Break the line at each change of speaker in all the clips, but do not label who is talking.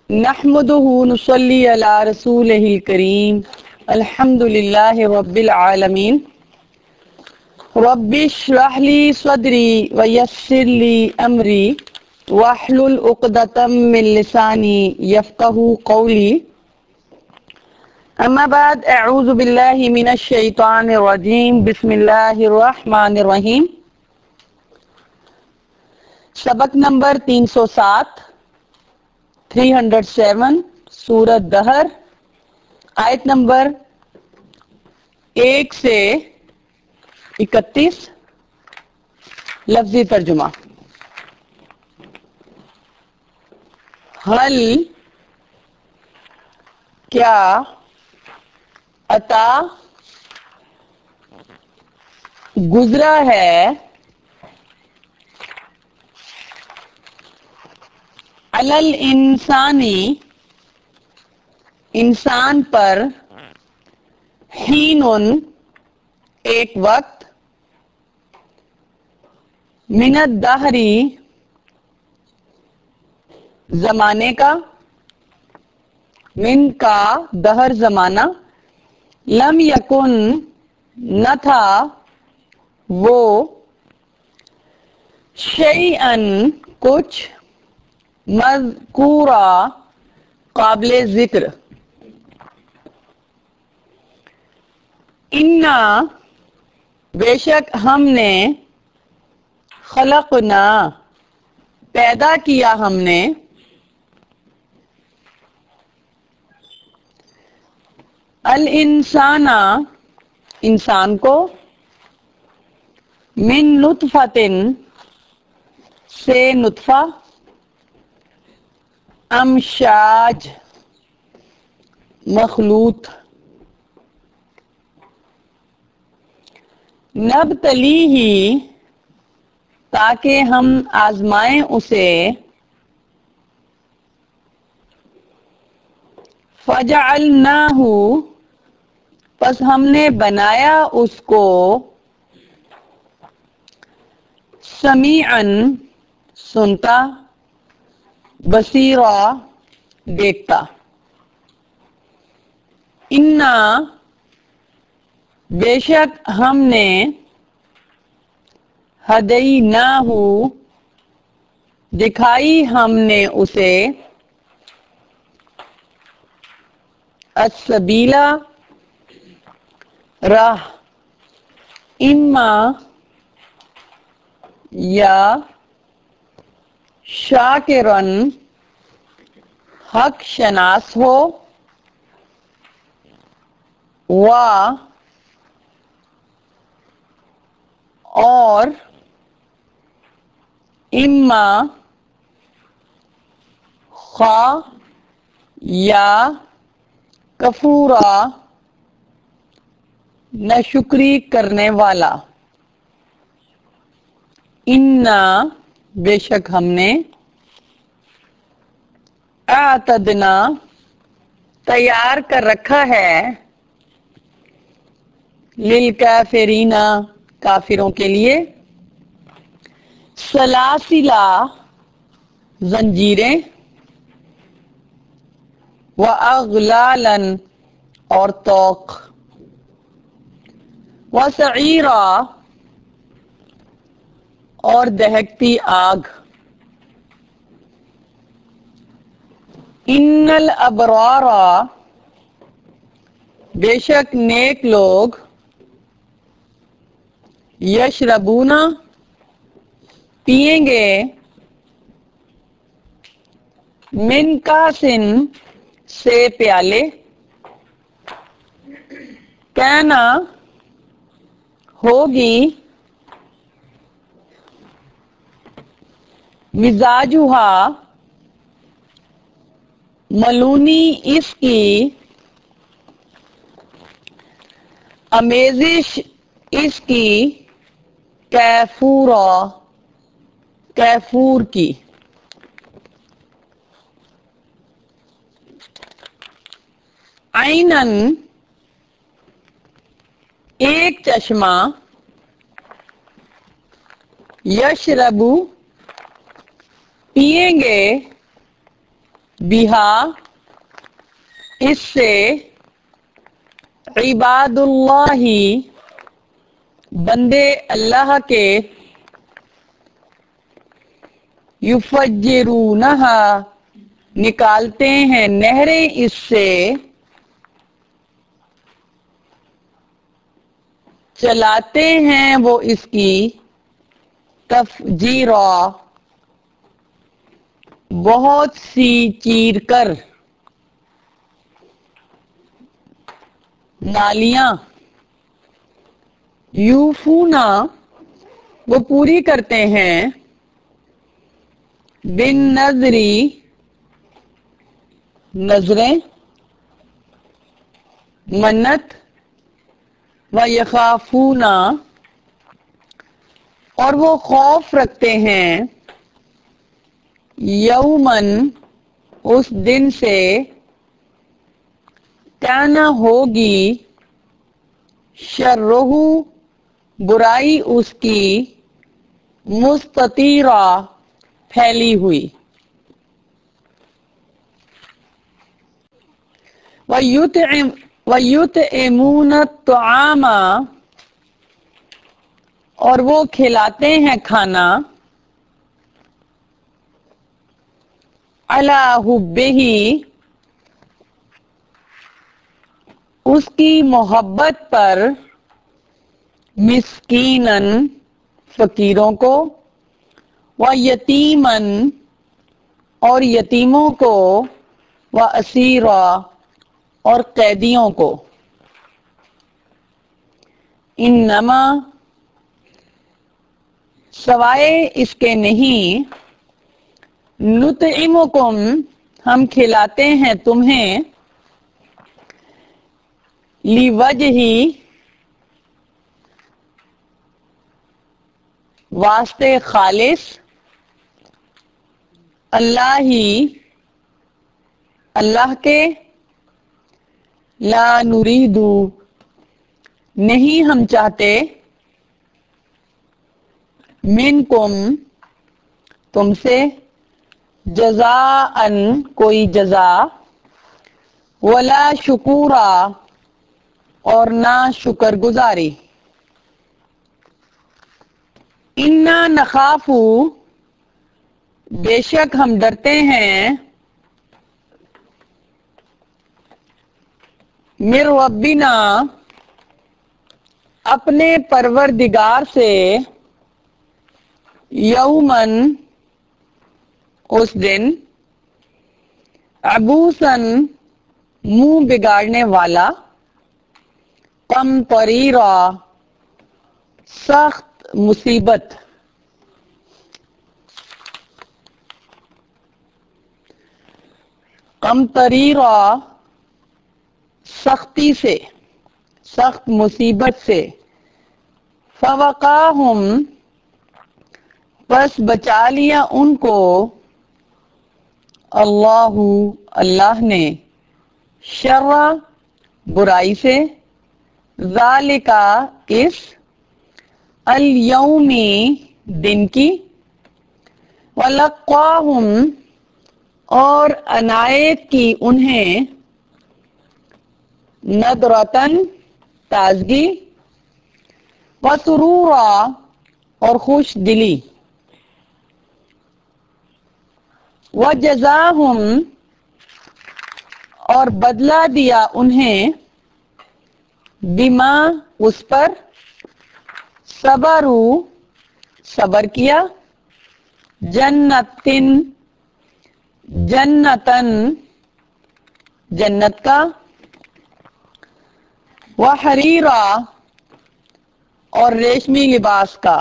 نحمده نصلي على رسوله الكريم الحمد لله رب العالمين رب اشرح لي صدري ويسر لي أمري واحلل عقدة من لساني يفقهوا قولي اما بعد اعوذ باللہ من الشیطان الرجیم بسم اللہ الرحمن الرحیم سبق نمبر 307 307 سورۃ دہر آیت نمبر 1 سے 31 لفظی ترجمہ حل کیا عطا گزرا ہے علل انسانی انسان پر حین ایک وقت من الدہری زمانے کا من کا دہر زمانہ لم یکن نہ تھا وہ شیئن کچھ مذکورا قابل ذکر انا بے شک ہم نے خلقنا پیدا کیا ہم نے الانسان انسان کو من نطفۃ سے نطفہ امشاج مخلوط نبتلیہ تاکہ ہم آزمائیں اسے فجعلناہ پس ہم نے بنایا اس کو سمیعاً سنتا بصیرا دیکھتا انا بے شک ہم نے ہدیناہ دکھائی ہم نے اسے السبیلا راہ اما یا شاکرن حق شناس ہو اور اما خواہ یا کفورا ناشکری کرنے والا انا بے شک ہم نے اعتدنا تیار کر رکھا ہے للکافرین کافروں کے لیے سلاسلا زنجیریں واغلالا اور طوق وسعیرا اور دہکتی آگ ان الابرار بے شک نیک لوگ یشربون پئیں گے من کاسن سے پیالے کانا ہوگی مزاجہا ملونی اس کی آمیزش اس کی کیفور کی عینن ایک چشمہ یشربو پئیں گے بہا اس سے، عباد اللہ بندے اللہ کے، یفجرونہا نکالتے ہیں نہریں اس سے، چلاتے ہیں وہ اس کی تفجیرا بہت سی چیر کر، نالیاں، یوفونا وہ پوری کرتے ہیں، بن نظری نظریں، منت، و یخافونا اور وہ خوف رکھتے ہیں، یومن اس دن سے، کان ہوگی، شرہ برائی اس کی، مستطیرا پھیلی ہوئی، وَيُطْعِمُونَ الطَّعَامَ اور وہ کھلاتے ہیں کھانا، عَلَى حُبِّهِ اس کی محبت پر، مسکیناً فقیروں کو، وَیتیماً اور یتیموں کو، وَاسیرا اور قیدیوں کو، انما سوائے اس کے نہیں، نطعمکم ہم کھلاتے ہیں تمہیں، لوجہ واسطے خالص، اللہ اللہ کے، لا نرید نہیں ہم چاہتے، منکم تم سے، جزاءً کوئی جزا، ولا شکورا اور نہ شکر گزاری، انا نخاف بے شک ہم ڈرتے ہیں، من ربنا اپنے پروردگار سے، یومن اس دن، عبوسن منہ بگاڑنے والا، قمطریرا سخت مصیبت، قمطریرا سختی سے، سخت مصیبت سے، فوقاہم پس بچا لیا ان کو، اللہ اللہ نے، شر برائی سے، ذالک اس، الیوم دن کی، ولقاہم اور عنایت کی انہیں، نضرتاً تازگی، وسرورا اور خوش دلی، وجزاہم اور بدلہ دیا انہیں، بما اس پر، صبروا صبر کیا، جنتن جنت کا، وحریرا اور ریشمی لباس کا،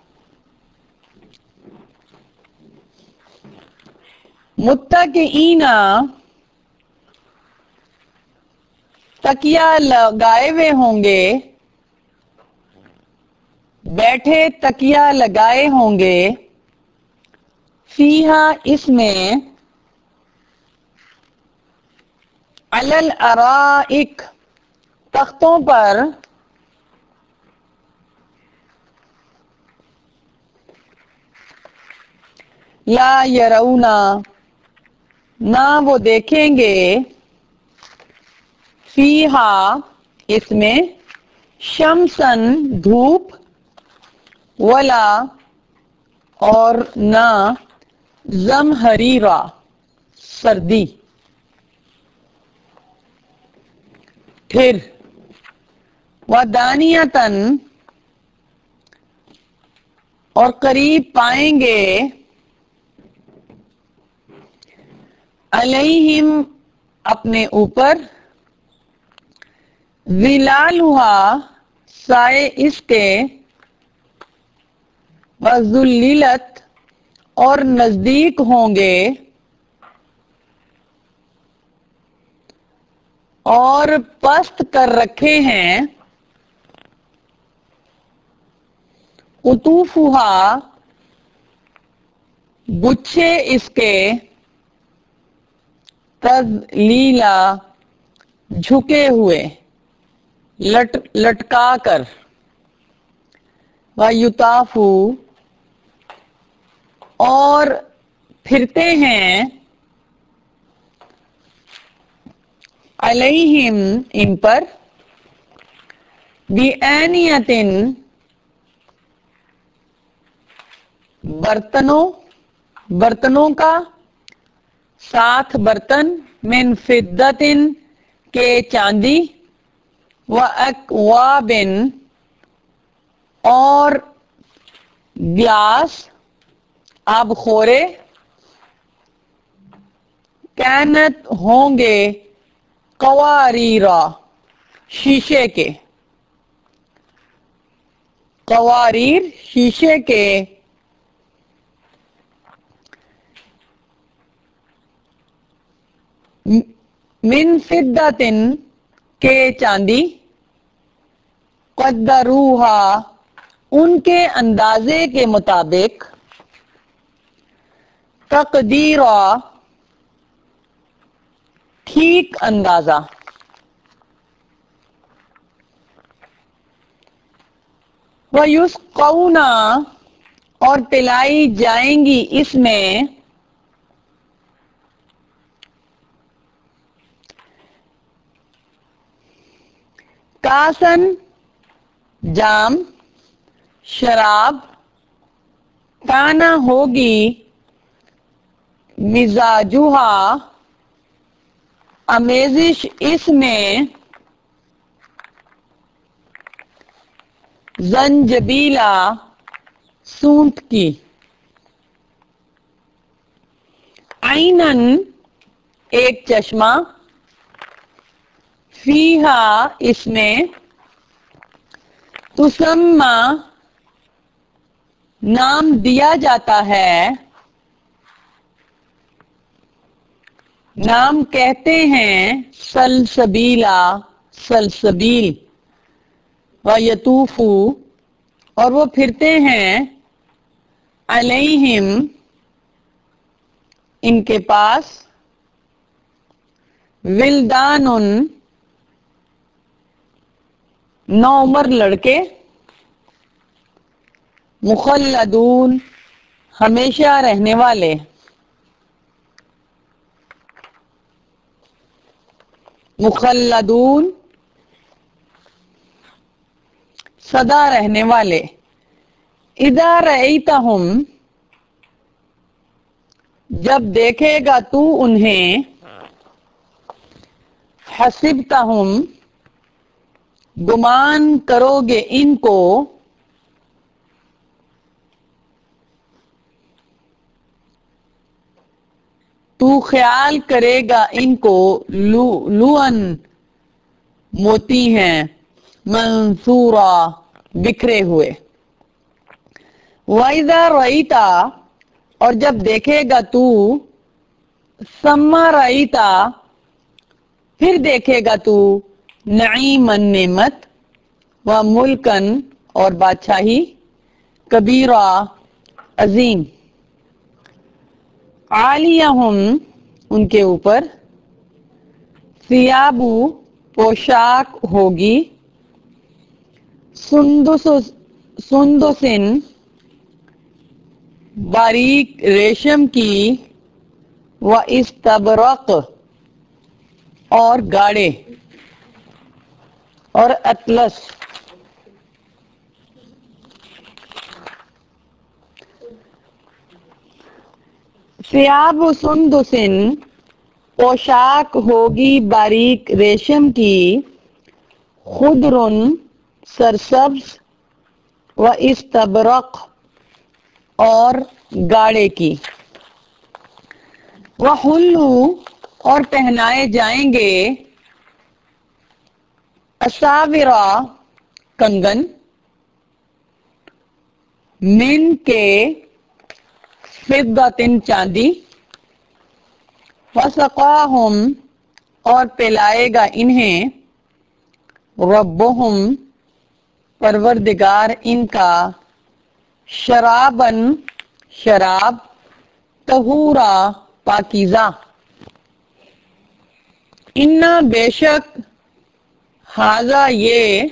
متکئین تکیہ لگائے ہوئے ہوں گے، بیٹھے تکیہ لگائے ہوں گے، فیہا اس میں، علی الارائک تختوں پر، لا یرونا نہ وہ دیکھیں گے فیہا اس میں شمسن دھوپ ولا اور نہ زمہریرا سردی. پھر ودانیتن اور قریب پائیں گے علیہم اپنے اوپر ظلالھا سائے اس کے وذللت اور نزدیک ہوں گے اور پست کر رکھے ہیں قطوفہا گچھے اس کے تذلیلا جھکے ہوئے لٹکا کر وَیُطَافُ اور پھرتے ہیں علیہم ان پر بِآنِیَةٍ برتنوں کا ساتھ برتن من فضۃ کے چاندی وَأَکْوَابٍ اور گلاس آب خورے کانت ہوں گے قواریرا شیشے کے قواریر شیشے کے من فضۃ کے چاندی قدروہا ان کے اندازے کے مطابق تقدیرا ٹھیک اندازہ وَیُسْقَوْنَ اور پلائی جائیں گی اس میں کاسن جام شراب کانا ہوگی مزاجہا آمیزش اس میں زنجبیلا سونٹ کی عینن ایک چشمہ فیہا اس میں تسمى نام دیا جاتا ہے نام کہتے ہیں سلسبیلا سلسبیل وَیَطُوفُ اور وہ پھرتے ہیں علیہم ان کے پاس ولدان نوعمر لڑکے مخلدون ہمیشہ رہنے والے مخلدون سدا رہنے والے اذا رأیتہم جب دیکھے گا تو انہیں حسبتہم گمان کرو گے ان کو تو خیال کرے گا ان کو لؤلؤً موتی ہیں منثورا بکھرے ہوئے وَإِذَا رَأَيْتَ اور جب دیکھے گا تو ثم رأیت پھر دیکھے گا تو نعیما نعمت و ملکن اور بادشاہی کبیرہ عظیم عالیہم ان کے اوپر ثیاب پوشاک ہوگی سندسن باریک ریشم کی و استبرق اور گاڑے اور اطلس. ثیاب سندس پوشاک ہوگی باریک ریشم کی، خضر سرسبز، و استبرق اور گاڑے کی. وحلوا اور پہنائے جائیں گے، اساورا کنگن، من کے فضۃ چاندی، وسقاہم اور پلائے گا انہیں، ربہم پروردگار ان کا، شرابن شراب، طہورا پاکیزہ. انا بے شک، ھذا یہ،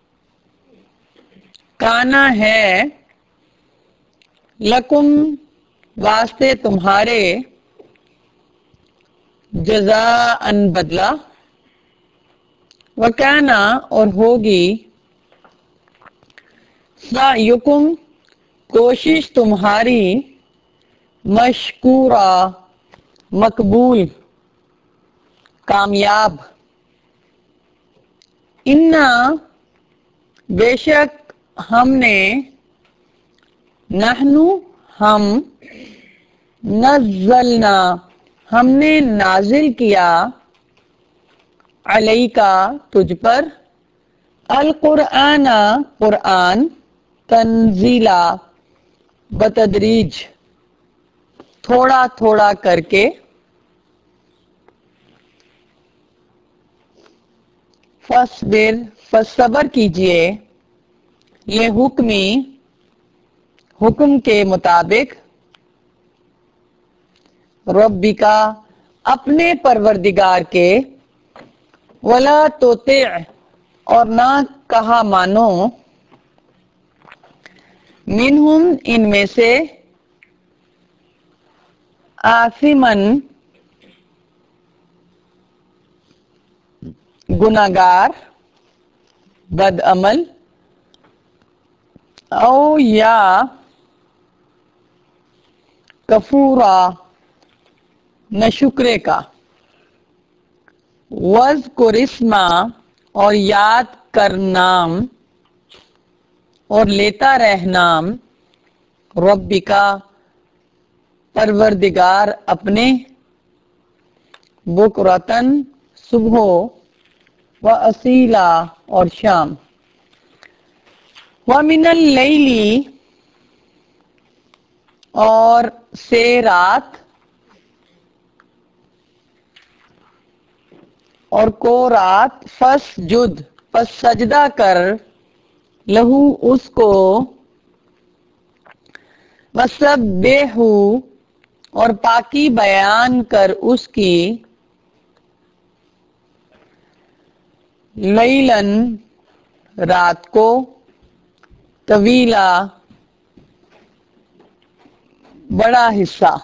کانا ہے، لکم واسطے تمہارے، جزاءً بدلہ، وکانا اور ہوگی، سعیکم کوشش تمہاری، مشکورا مقبول، کامیاب. انا بے شک ہم نے، نحن ہم، نزلنا ہم نے نازل کیا، علیکا تجھ پر، القرآن قرآن، تنزیلا بتدریج تھوڑا تھوڑا کر کے. فاصبر پس صبر کیجئے، یہ حکم کے مطابق، ربکا اپنے پروردگار کے، ولا تطع اور نہ کہا مانو، منہم ان میں سے، آثماً گناہگار، بد عمل، او یا کفورا ناشکرے کا. وَاذْکُرِ اسْمَ اور یاد کر نام، اور لیتا رہ نام، ربکا پروردگار اپنے، بکرتن صبح، و اصیلا اور شام. وَمِنَ اللَّيْلِ اور سے رات، اور کو رات، فسجد پس سجدہ کر، لہو اس کو، وسبحہ اور پاکی بیان کر اس کی، لیلاً رات کو، طویلا بڑا حصہ.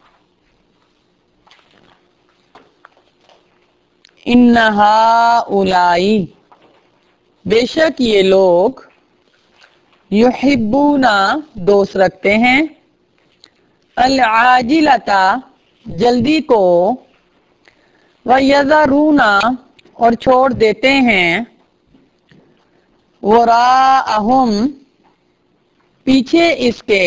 ان ہؤلاء بے شک یہ لوگ، یحبون دوست رکھتے ہیں، العاجلۃ جلدی کو، ویذرون اور چھوڑ دیتے ہیں، وراءہم پیچھے اس کے،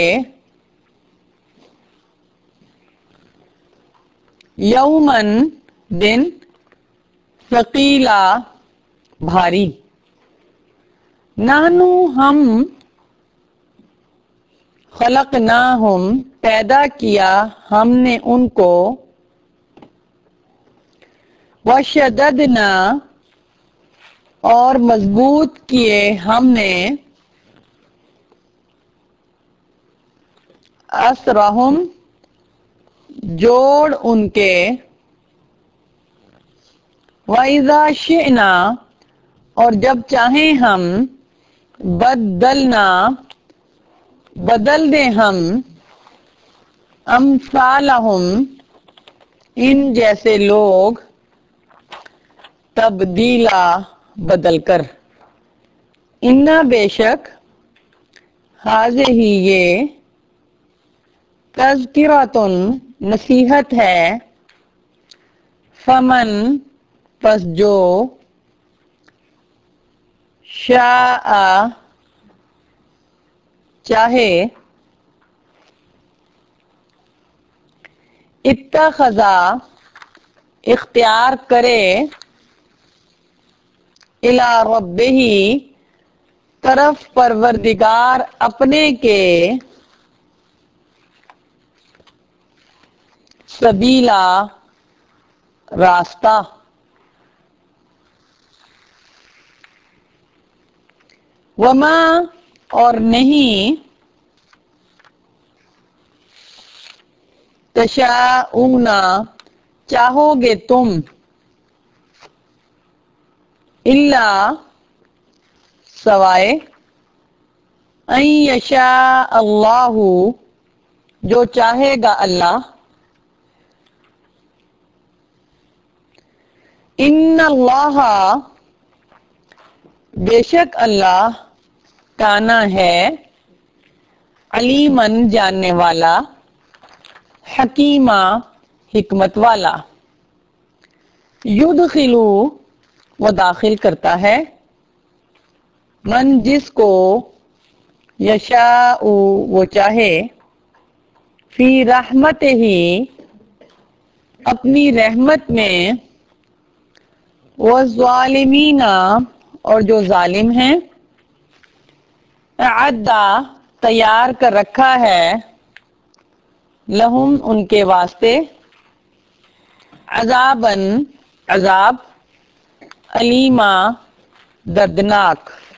یوماً دن، ثقیلا بھاری. نحن ہم، خلقناہم پیدا کیا ہم نے ان کو، وشددنا اور مضبوط کیے ہم نے، اسرہم جوڑ ان کے، وَإِذَا شِئْنَا اور جب چاہیں ہم، بدلنا بدل دیں ہم، امثالہم ان جیسے لوگ تبدیلا بدل کر، انا بے شک، حاضر ہی یہ، تذکرۃن نصیحت ہے، فمن پس جو، شاء چاہے، اتخذ اختیار کرے، الی ربہ طرف پروردگار اپنے کے، سبیلا راستہ، وما اور نہیں، تشاءون چاہو گے تم، الا سوائے، ان یشاء اللہ جو چاہے گا اللہ، ان اللہ بے شک اللہ، کانا ہے، علیمن جاننے والا، حکیمہ حکمت والا، یدخل وہ داخل کرتا ہے، من جس کو، یشاء وہ چاہے، فی رحمتہ اپنی رحمت میں، والظالمین اور جو ظالم ہیں، اعد تیار کر رکھا ہے، لہم ان کے واسطے، عذاباً عذاب، علیما دردناک۔